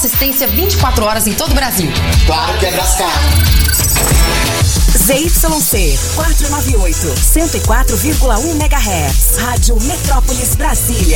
assistência 24 horas em todo o Brasil. Claro que é Brascar. ZYC 498, 104,1 MHz. Rádio Metrópolis Brasília.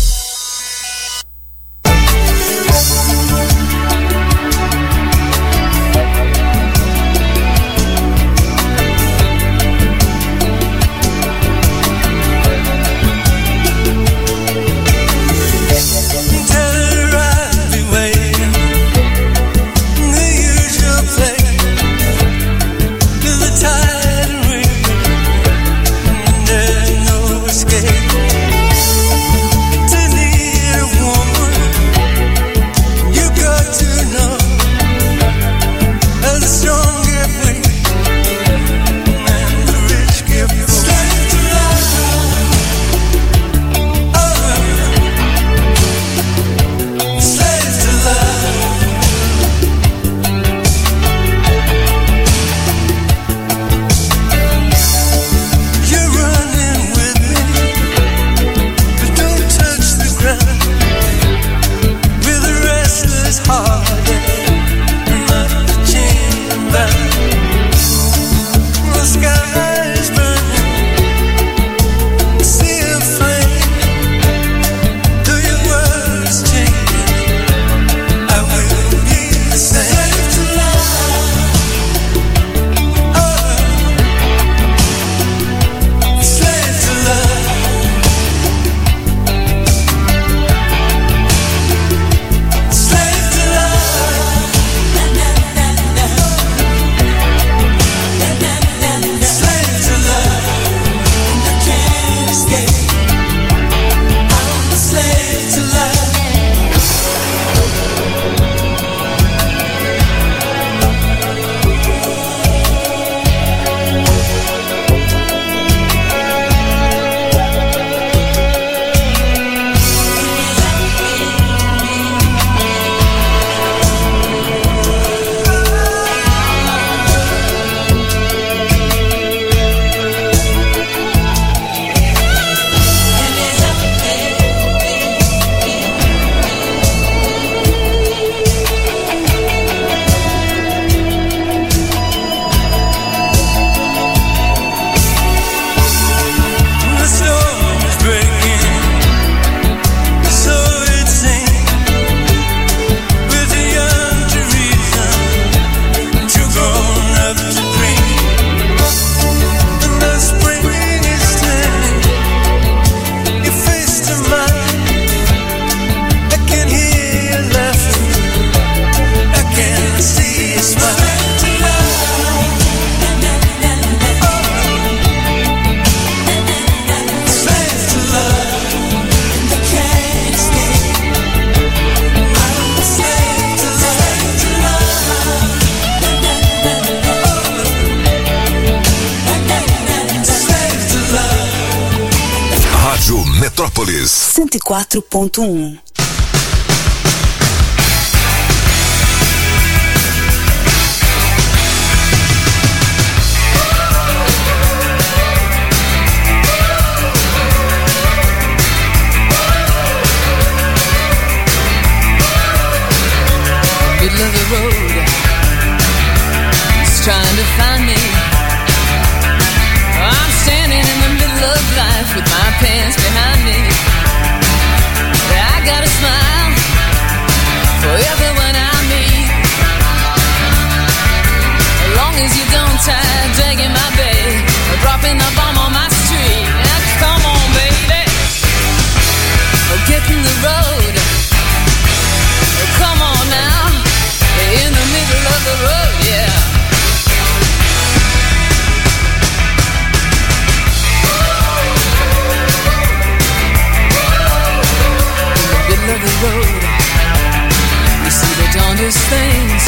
Metrópolis 104.1. Middle of the road, he's trying to find me. I'm standing in the middle of life with my pants behind me. I got a smile for everyone I meet. As long as you don't try dragging my bag or dropping the bomb on my street. Now come on, baby, get in the road. Come on now, in the middle of the road, yeah. In the middle of the road, you see the darndest things.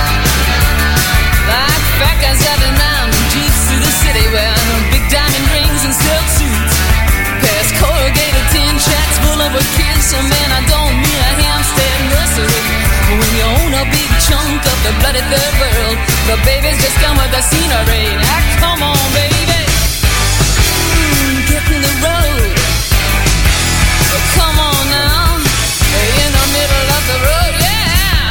Like fat guys driving round in jeeps through the city, wearing big diamond rings and silk suits. Past corrugated tin tracks full of kids. So man, I don't mean a Hampstead nursery. When you own a big chunk of the bloody third world, the babies just come with the scenery. Now come on, baby, get in the road. Come on now, in the middle of the road, yeah.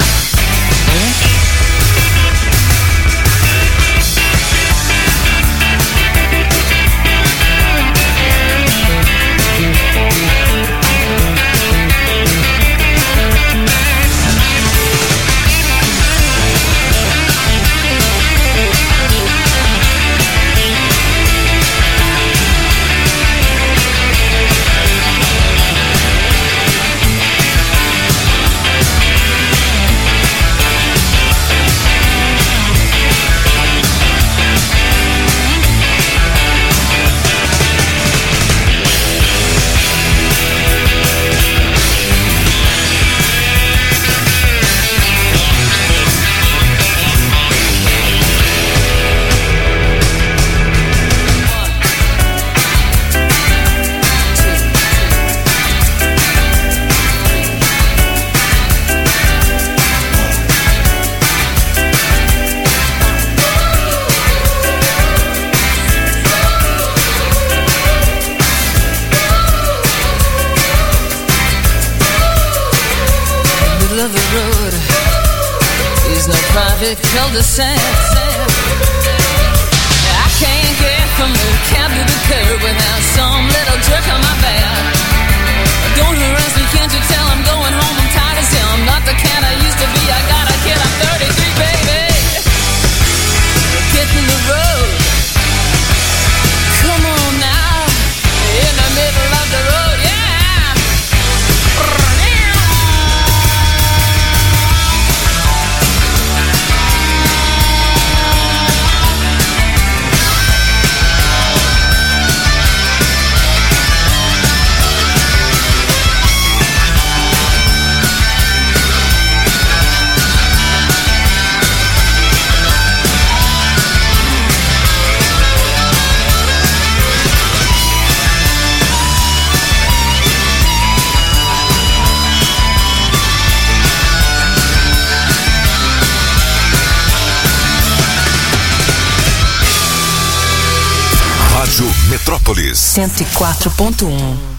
middle of the road. He's no private cul-de-sac. I can't get from the cab to the curb without some little jerk on my back. Don't harass me, can't you tell I'm going home? I'm tired as hell, I'm not the cat I used to be. I got a kid, I'm 33, baby. Get in the road. Come on now, in the middle of the road, yeah. Rádio Metrópolis 104.1.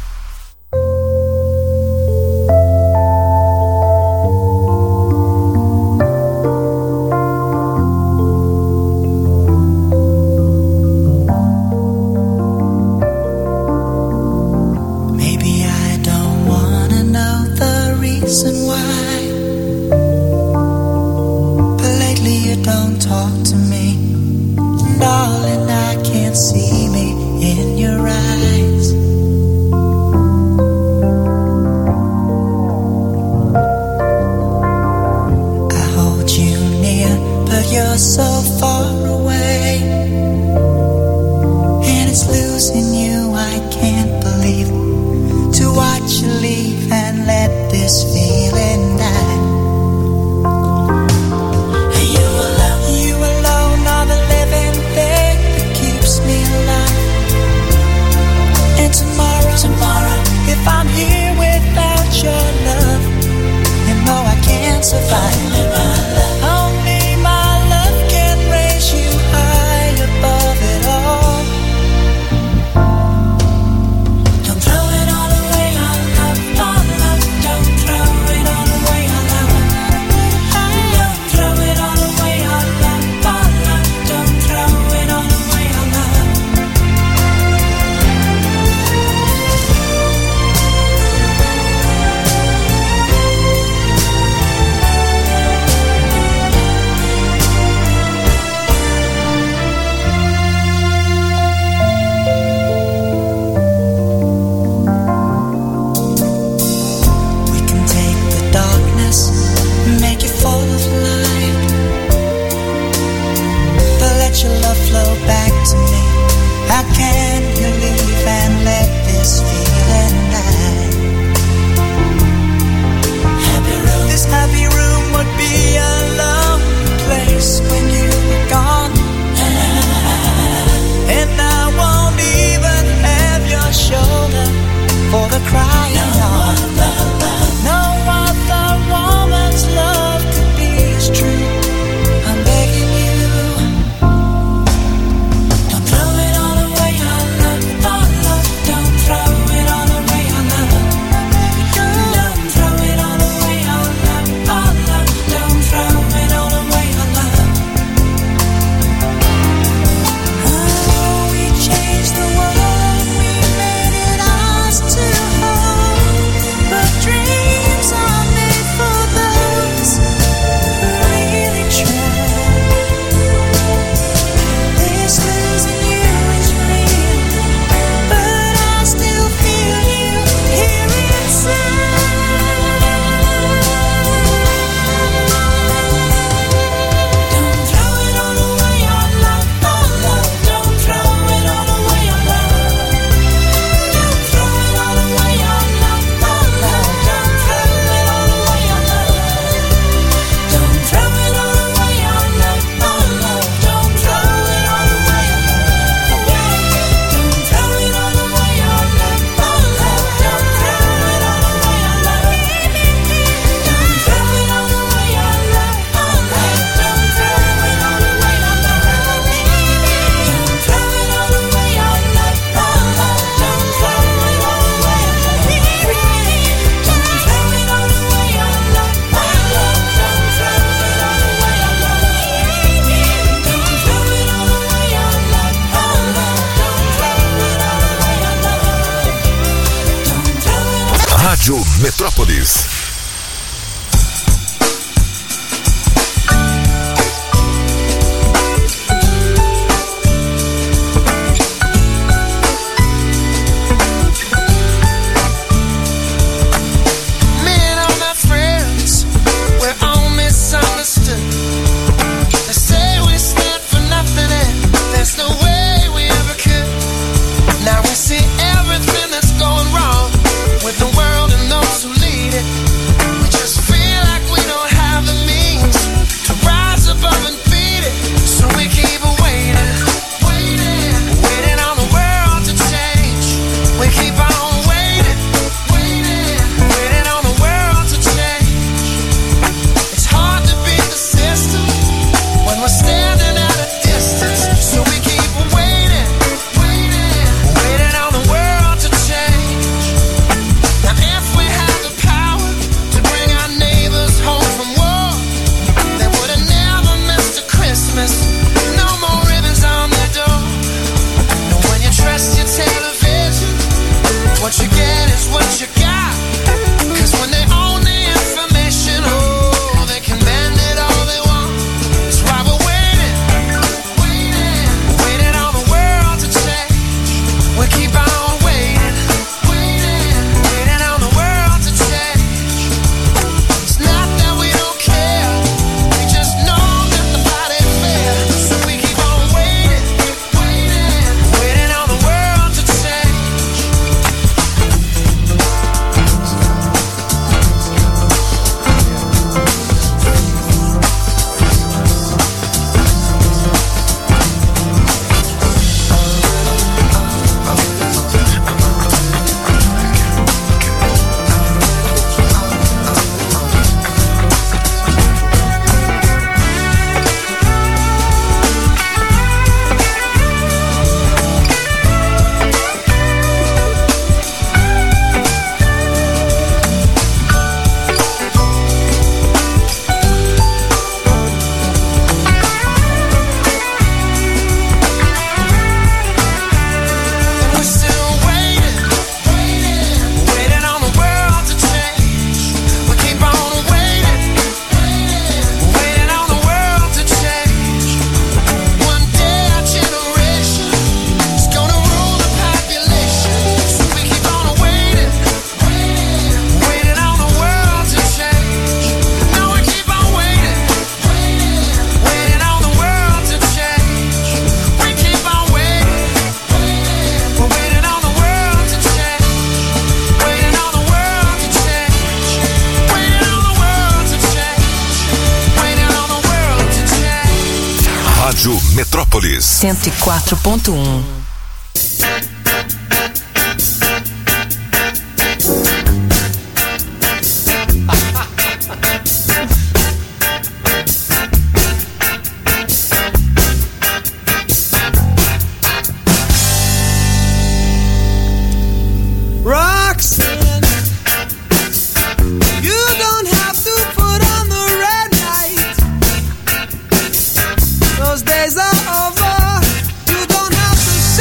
Rádio Metrópolis. Metrópolis 104.1. Those days are over. You don't have to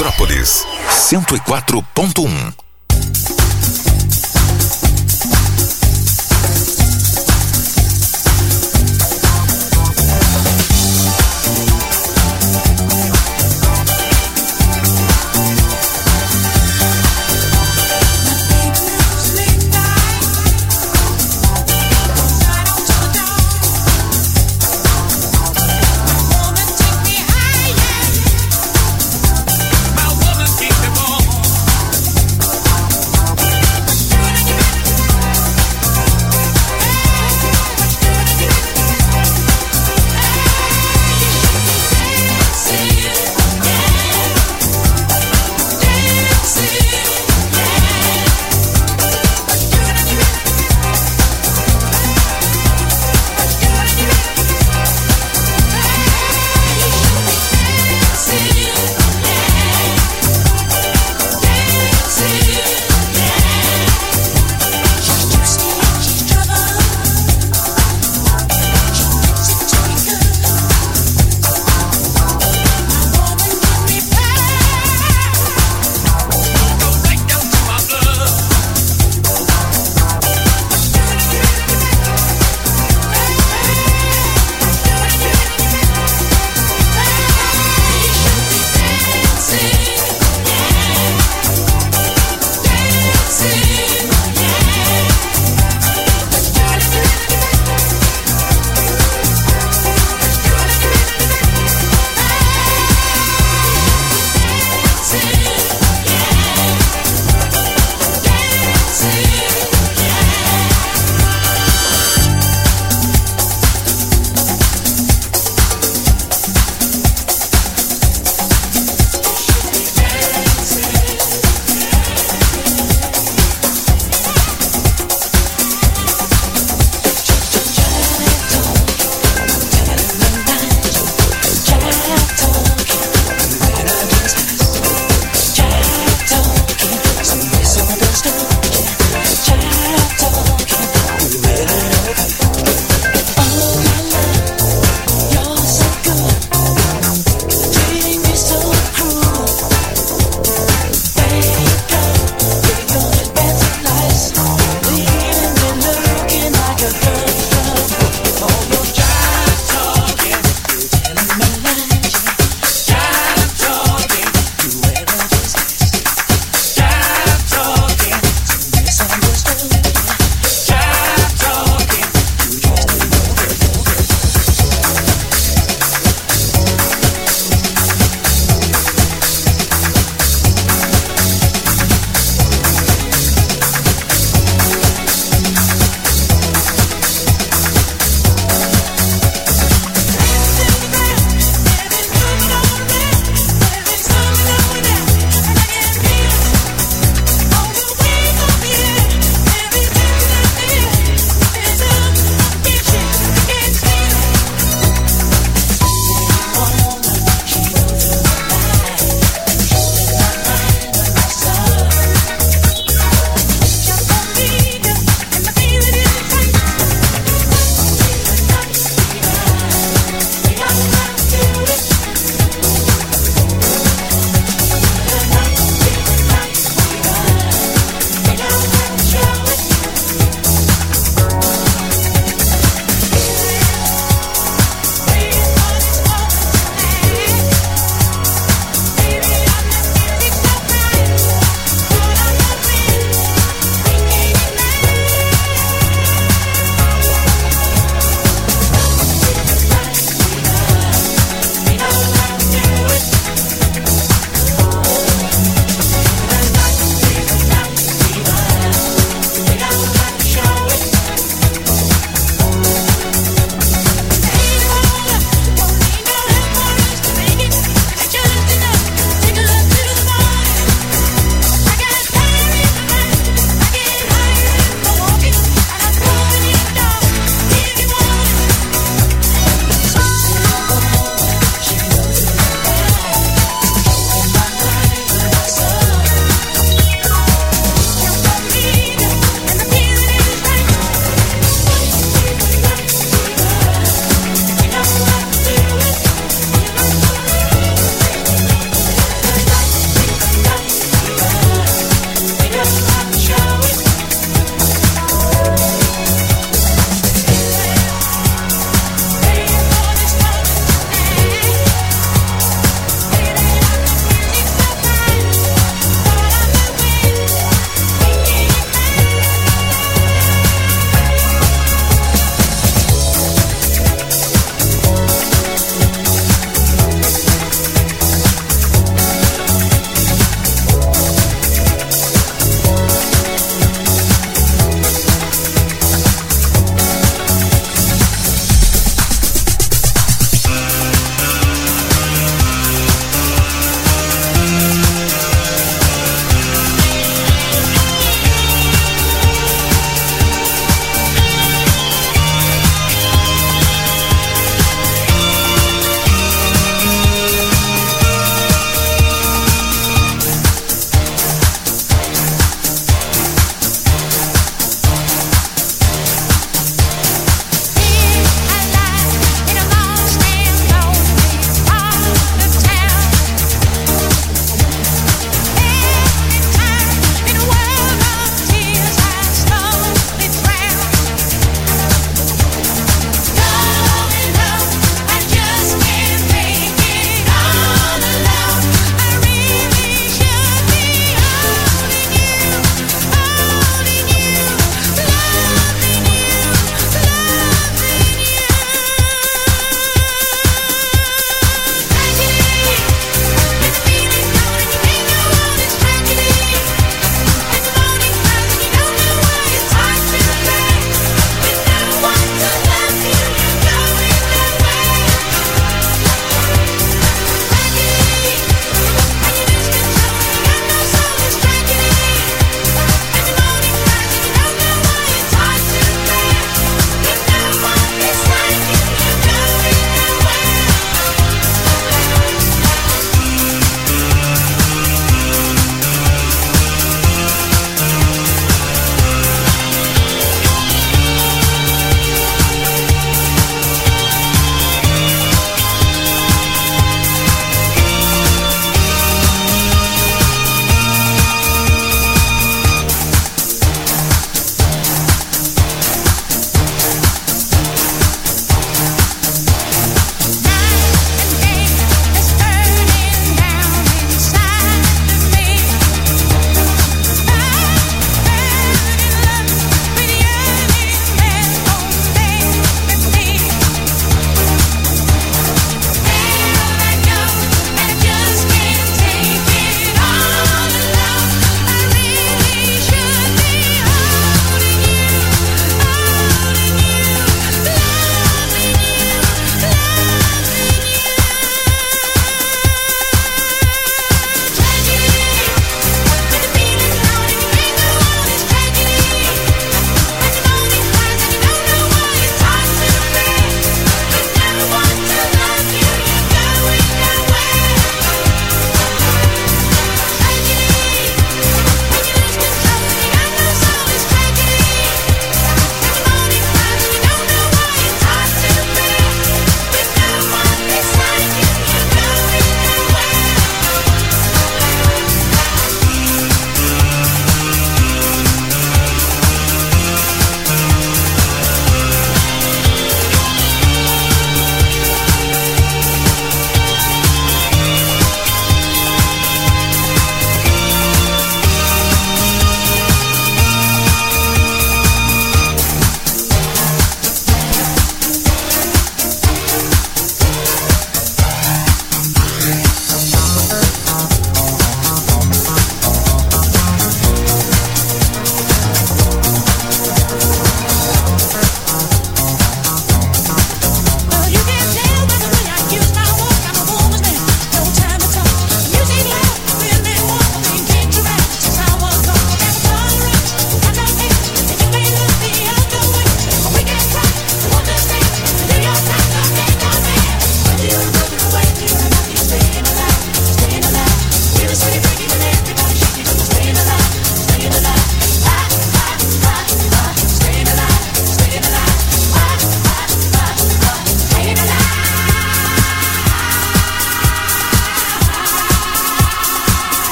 Metrópolis 104.1.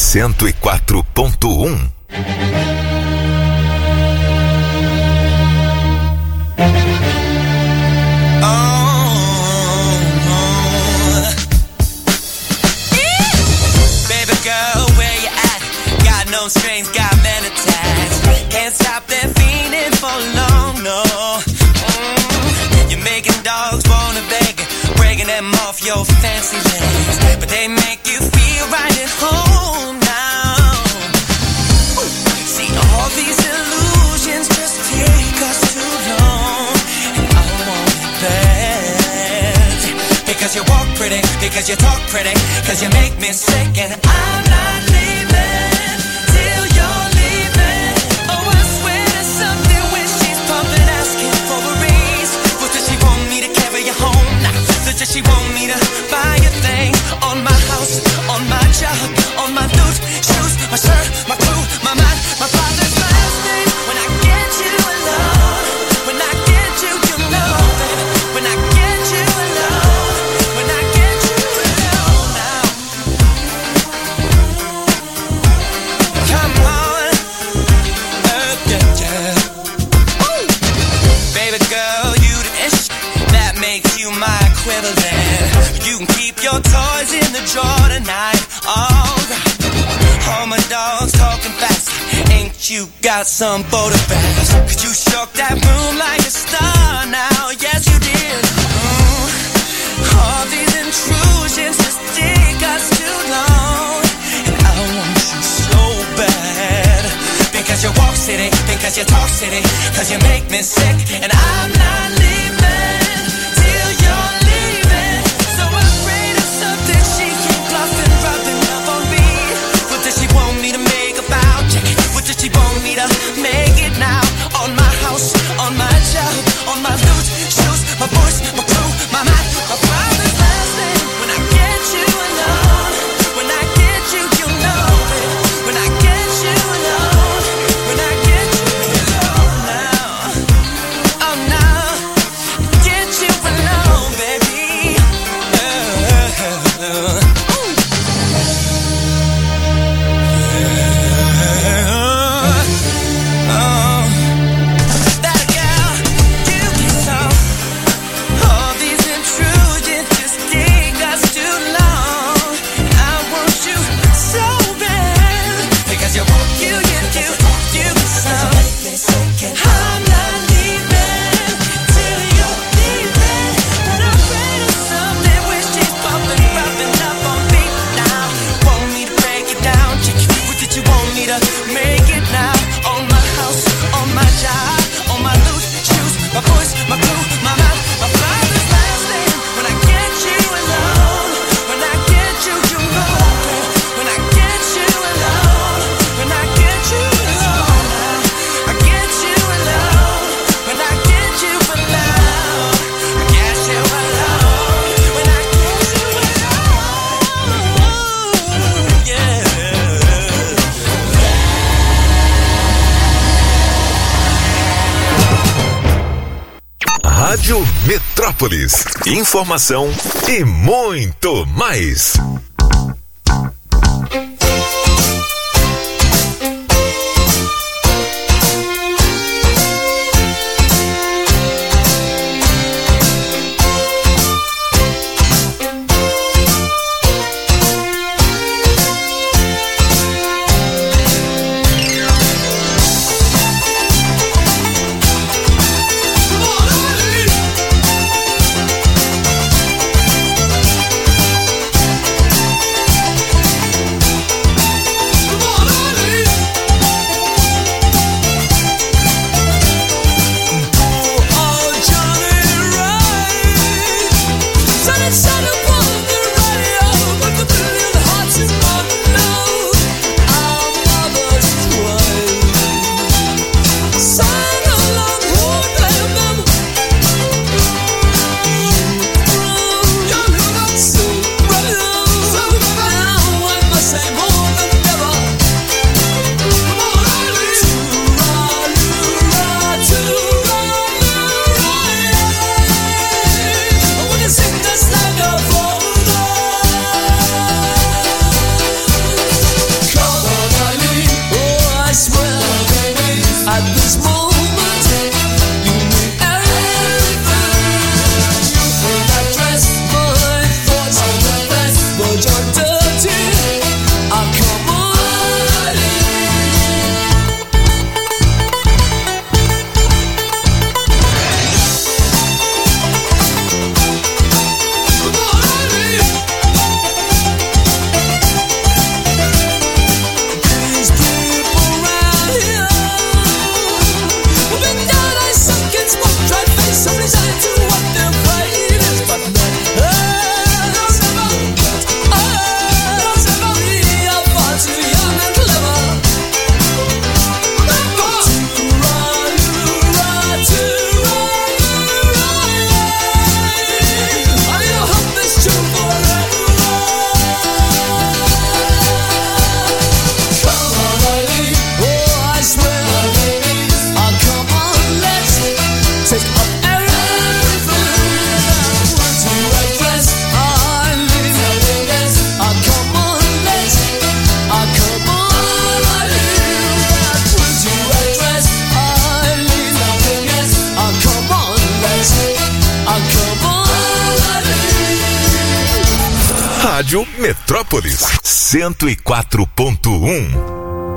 104.1. No strings, got men attached. Can't stop that feeling for long, no. You're making dogs wanna beg, breaking them off your fancy legs, but they make you feel right at home now. See, all these illusions just take us too long, and I want it bad. Because you walk pretty, because you talk pretty, because you make me sick, and I'm not leaving. Does she want me to buy a thing on my house, on my job, on my loot, shoes, my shirt, my crew, my mind, my father's last name? When I get you alone, when I get you, you know, baby. When I get you alone, when I get you alone now. Come on, yeah. Baby girl, you the ish that makes you my equivalent. You can keep your toys in the drawer tonight. Alright. All my dogs talking fast. Ain't you got some border bags? Cause you shook that room like a star now. Yes, you did. All these intrusions just take us too long, and I want you so bad. Because you walk city, because you talk city, cause you make me sick, and I'm not leaving till you're leaving. So afraid of something she keep bluffing, rubbing up on me. What does she want me to make about? What does she want me to make it now? On my house, on my job, on my loot, shoes, my voice, my crew, my mind, my father's last name. When I get you alone, when I get you, you know it. When I get you alone, when I get you alone now. Oh no, get you alone, baby. That girl, you get some. All these intrusions just take us too long. I want you so bad. Because you want you some. I'm not leaving till you're leaving. But I'm afraid of something when she's bumping, rubbing up on me now. Want me to break it down? What did you want me to make it now? On my house, on my job, on my loot, shoes, my voice, my crew, my mind, my father's last name. When I get you alone, when I get you, you know it. When I get you alone, when I get you alone, I get you alone. When I get you alone, I get you alone. When I get you alone, yeah. Rádio Metrópolis. Informação e muito mais. At this moment, you mean everything. You think I dress my thoughts on the best, but you're dirty. I'll come on. Rádio Metrópolis 104.1.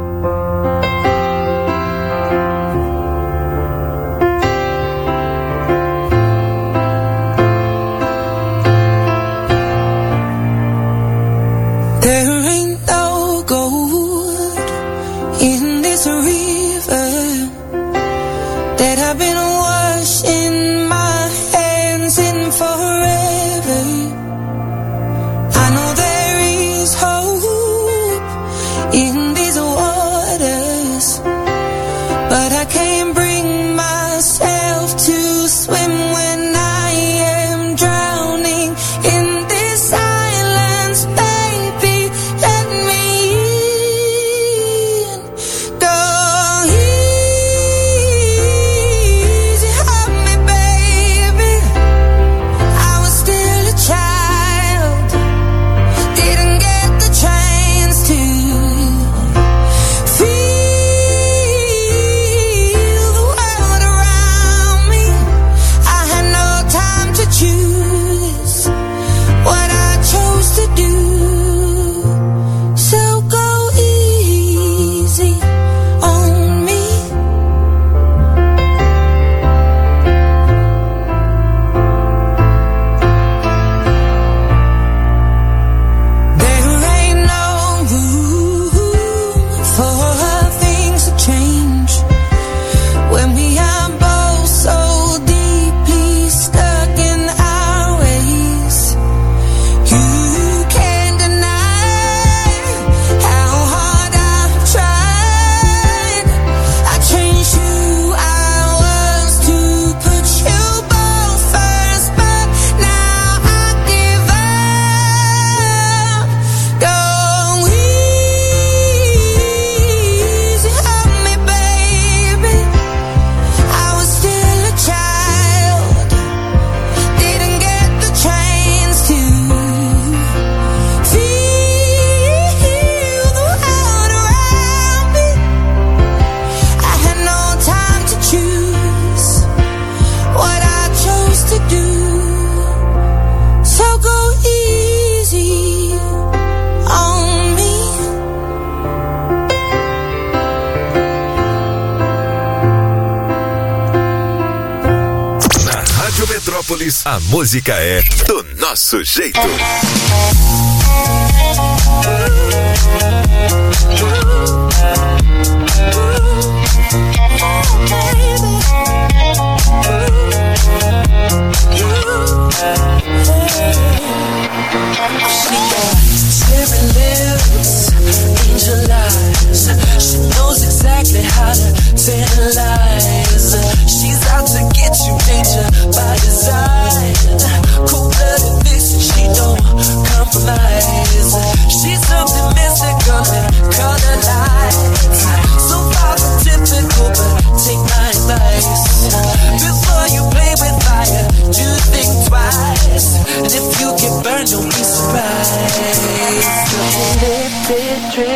A música é do nosso jeito. She got cherry lips, angel eyes. She knows exactly how to tantalize. She's out to get you, danger by design. Cold-blooded vixen, she don't compromise. She's something mystical and color lights. So far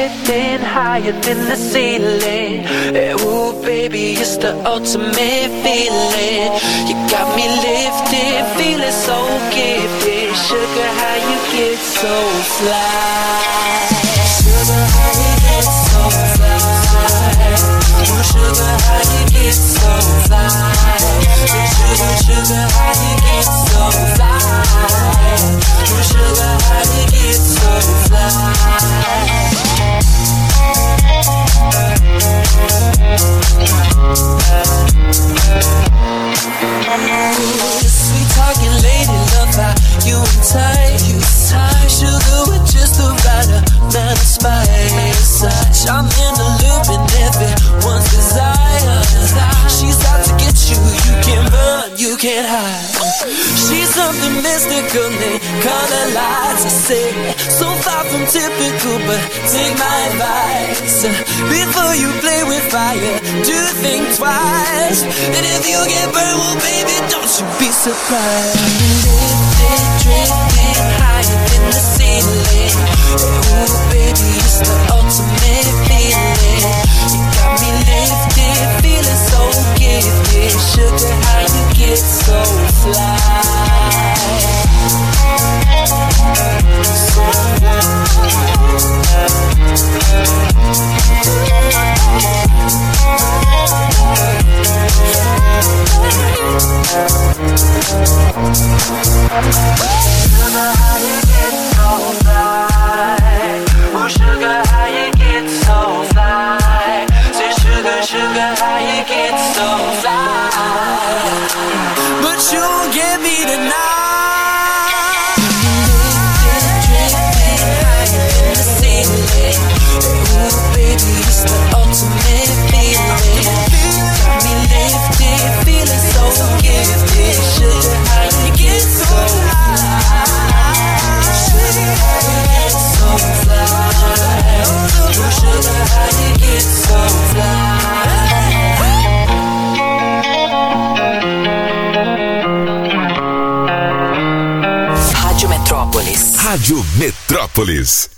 lifting higher than the ceiling. Ooh, baby, it's the ultimate feeling. You got me lifted, feeling so gifted. Sugar, how you get so fly? Sugar, how you get so fly? Oh, sugar, how you get so fly? Sugar, sugar, how you get so fly? Oh, sugar, how you get so fly? Sweet talking lady, love how you entice. Sugar with just the right amount of spice. I'm in the loop and everyone's desire. She's out to get you, you can't run, you can't hide. She's something mystical, they color lights. I say, so far from typical, but take my advice. Before you play with fire, do think twice. And if you get burned, well baby, don't you be surprised. Lifted, drifting higher than the ceiling. Ooh baby, it's the ultimate feeling. You got me lifted, feeling so gifted. Sugar, how you get so fly? So fly. Sugar, how you get so fly? Oh, sugar, how you get so fly? Say, sugar, sugar, how you get so fly? But you won't get me tonight. Rádio Metrópolis. Rádio Metrópolis.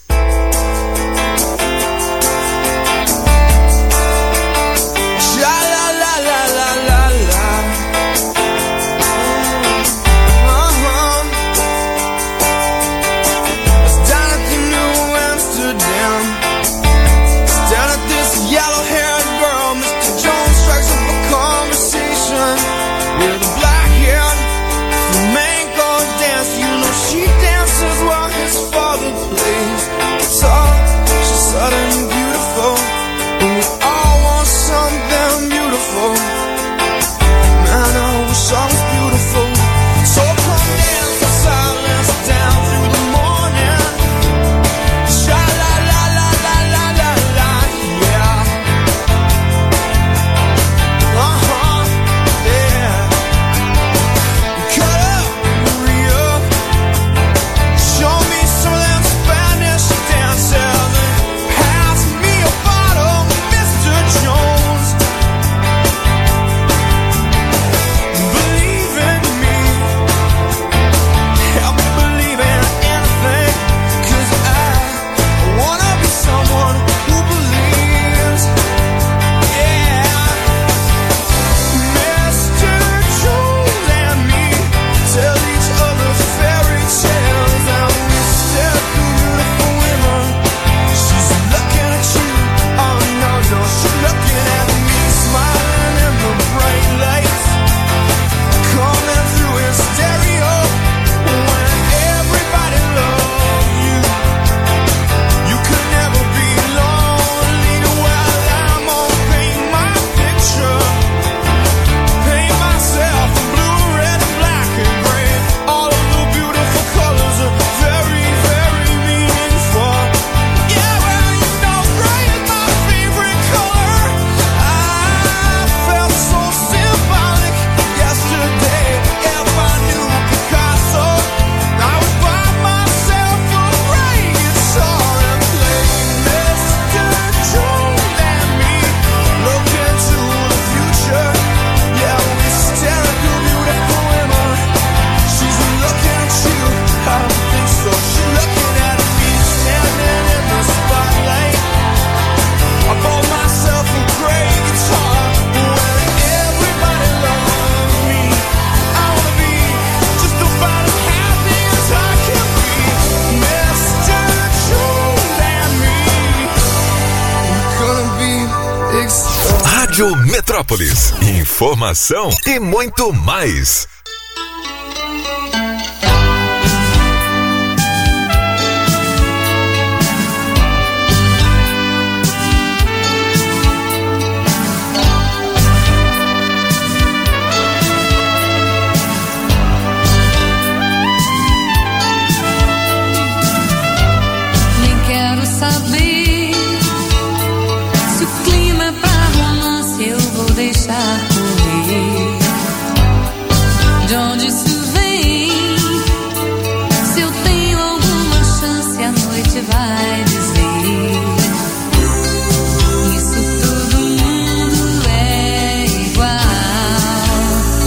She dances while his father plays. Metrópolis. Informação e muito mais. Deixar correr. De onde isso vem? Se eu tenho alguma chance, a noite vai dizer. Isso todo mundo é igual.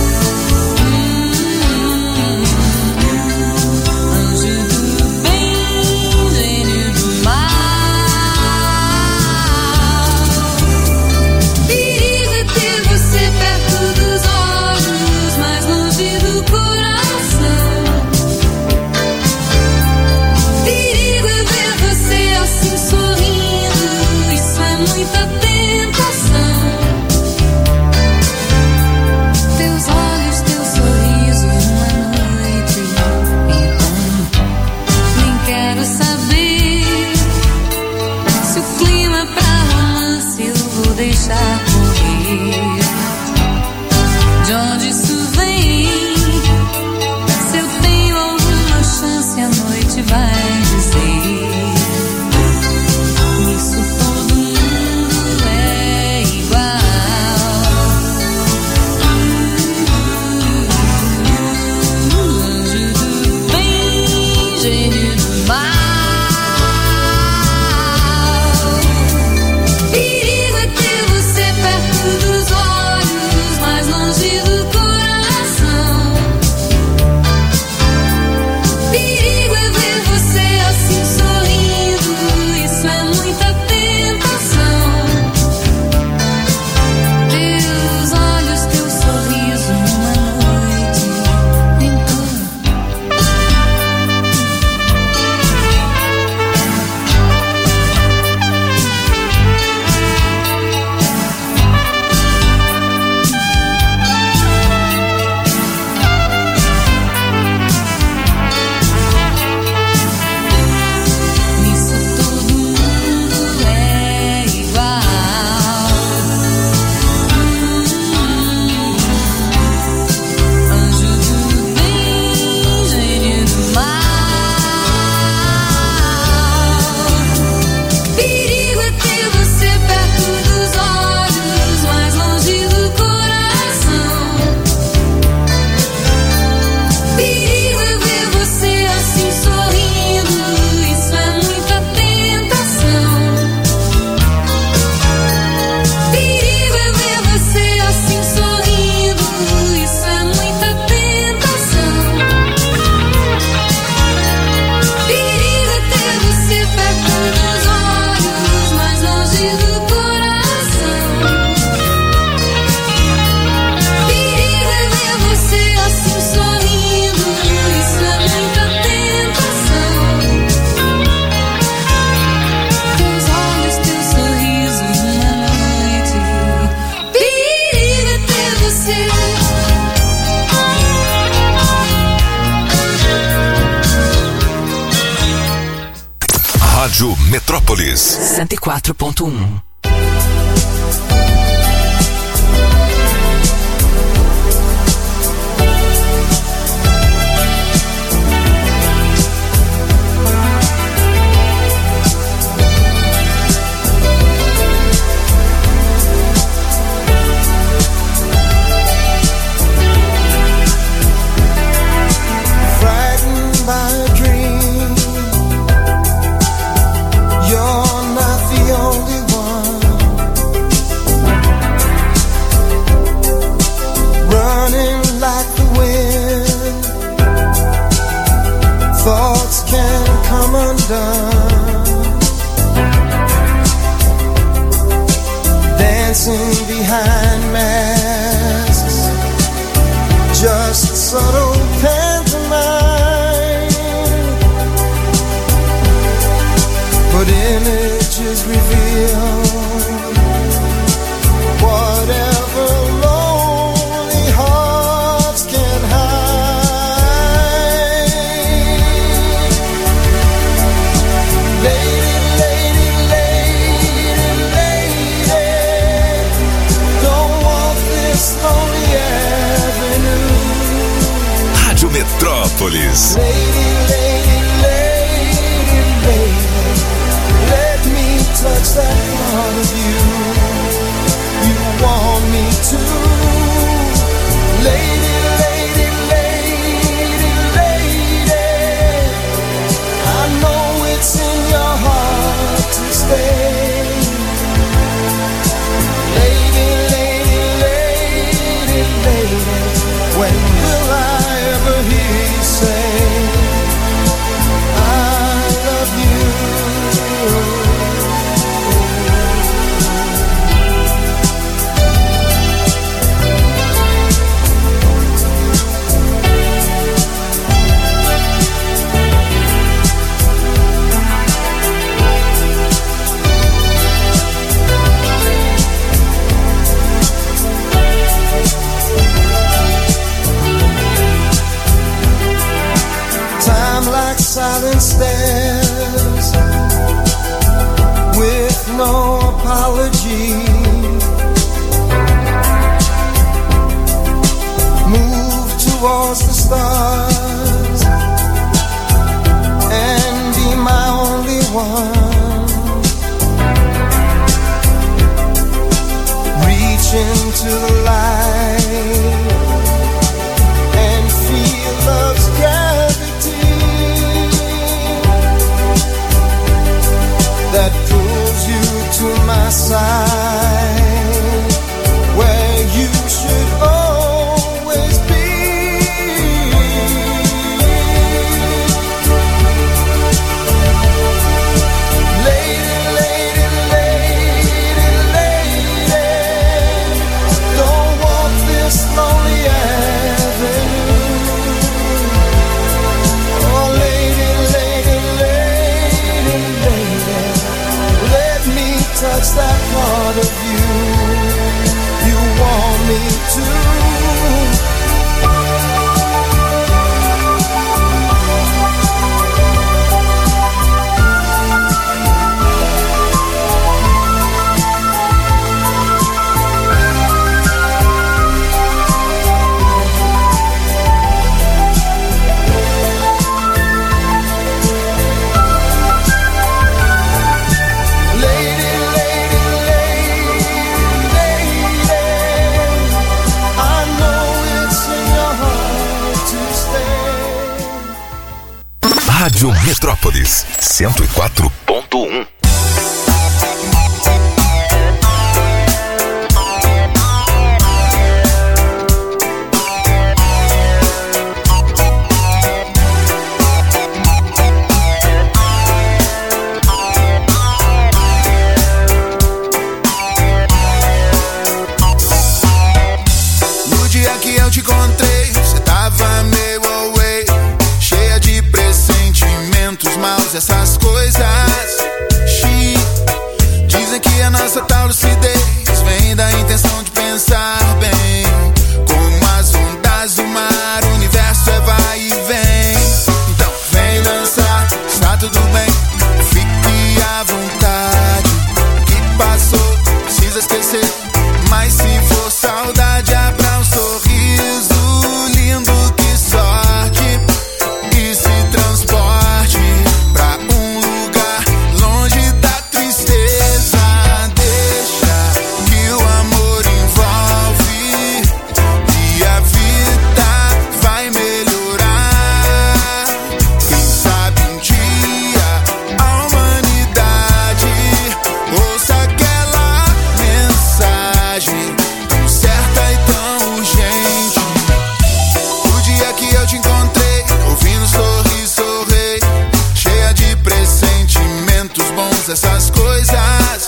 Anjo do bem, gênio do mal. Perto dos olhos, mais longe do coração. Perigo é ver você assim sorrindo. Isso é muita tentação. Teus olhos, teu sorriso, uma noite. Então, nem quero saber se o clima pra romance eu vou deixar correr. De onde isso vem? Se eu tenho alguma chance, a noite vai dizer. Isso todo mundo é igual. Anjo do bem, gênio do mal. Perigo é ter você perto dos olhos, mais longe do coração. Perigo é ver você assim sorrindo. Isso é muita tentação. Teus olhos, teu sorriso, uma noite. Então isso todo mundo é igual. Anjo do bem, gênio do mal. Perigo é ter você perto dos olhos, mais longe do coração. Perigo é ver você assim sorrindo. Isso é muita tentação. Perigo é ver você assim sorrindo. Isso é muita tentação. Perigo é ter você perto dos olhos, mais longe do coração. Perigo é ver você assim sorrindo. Isso é muita tentação. Teus olhos, teu sorriso, uma noite. Perigo é ter você. Rádio Metrópolis. 104.1. Frightened by a dream, you're not the only one. Running like the wind, thoughts can come undone. Dancing behind masks, just subtle pantomime. But images reveal whatever Metrópolis. Let me touch that part of you. You want me to. Lady, lady, lady, lady. I know it's in your heart to stay. Lady, lady, lady, lady. When will I ever hear you say I love you? Like silent stairs with no apology, move towards the stars and be my only one. Reach into the light and feel love's gravity that pulls you to my side, where you should always be. Lady, lady, lady, lady, don't walk this lonely avenue. Oh, lady, lady, lady, lady, let me touch that part of you. You want me to. Rádio Metrópolis 104.1. No dia que eu te encontrei, você tava meio away, cheia de sentimentos maus, essas coisas. Dizem que a nossa tal lucidez vem da intenção de pensar bem. Como as ondas do mar, o universo é vai e vem. Então vem dançar, está tudo bem, fique à vontade. O que passou, precisa esquecer, mas se for saudade, abra um sorriso lindo, que sorte. E se transporte pra um lugar longe da tristeza. Deixa que o amor envolve e a vida vai melhorar. Quem sabe um dia a humanidade ouça aquela mensagem tão certa e tão urgente. O dia que eu te encontrei, ouvindo sorrir, sorrei, cheia de pressentimentos bons, essas coisas.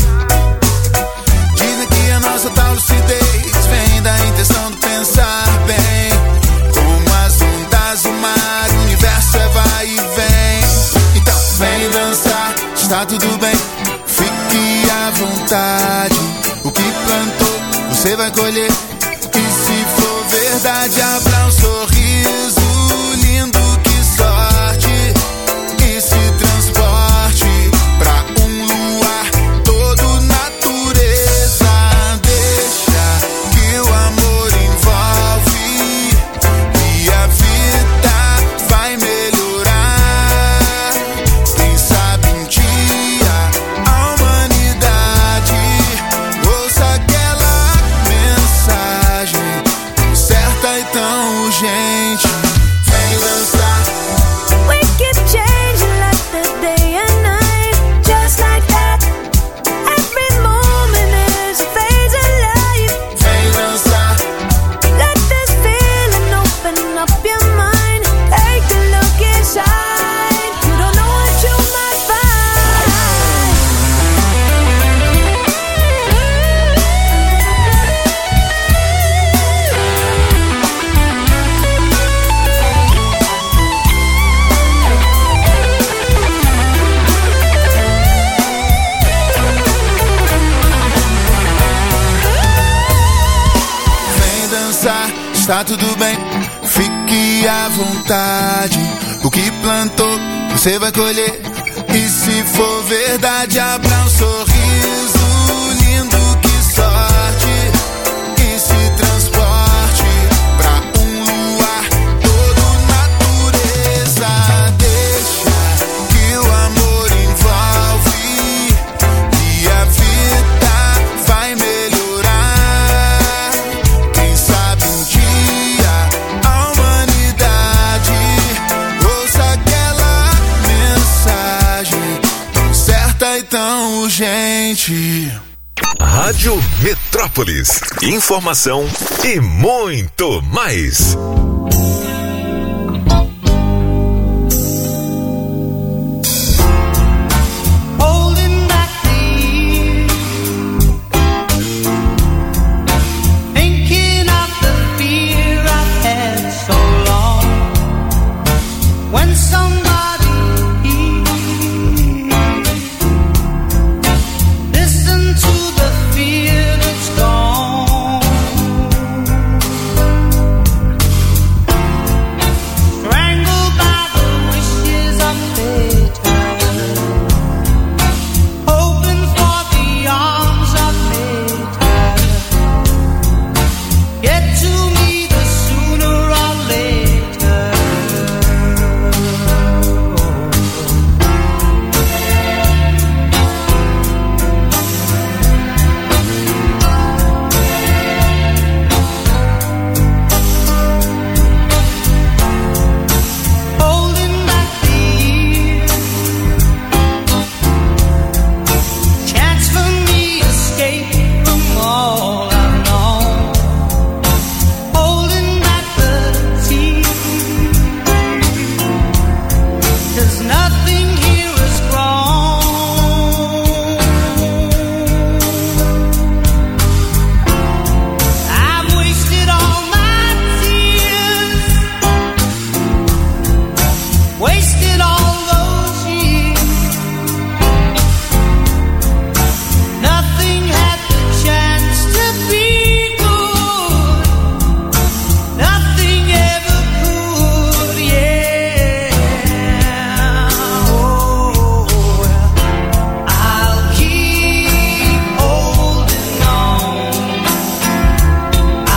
Dizem que a nossa tal lucidez vem da intenção de pensar bem. Como as ondas do mar, o universo é vai e vem. Então vem dançar, está tudo bem, fique à vontade. O que plantou, você vai colher. E se for verdade, abra um sorriso lindo, que sorte. E se transporte pra um luar todo natureza. Deixa que o amor envolve e a vida está tudo bem, fique à vontade. O que plantou, você vai colher. E se for verdade, abra um sorriso lindo, que sorte. E se transporte pra um luar todo natureza. Deixa que o amor envolve e a vida vai melhorar. Quem sabe um dia a humanidade ouça aquela mensagem tão certa e tão urgente. Rádio Metrópolis. Informação e muito mais.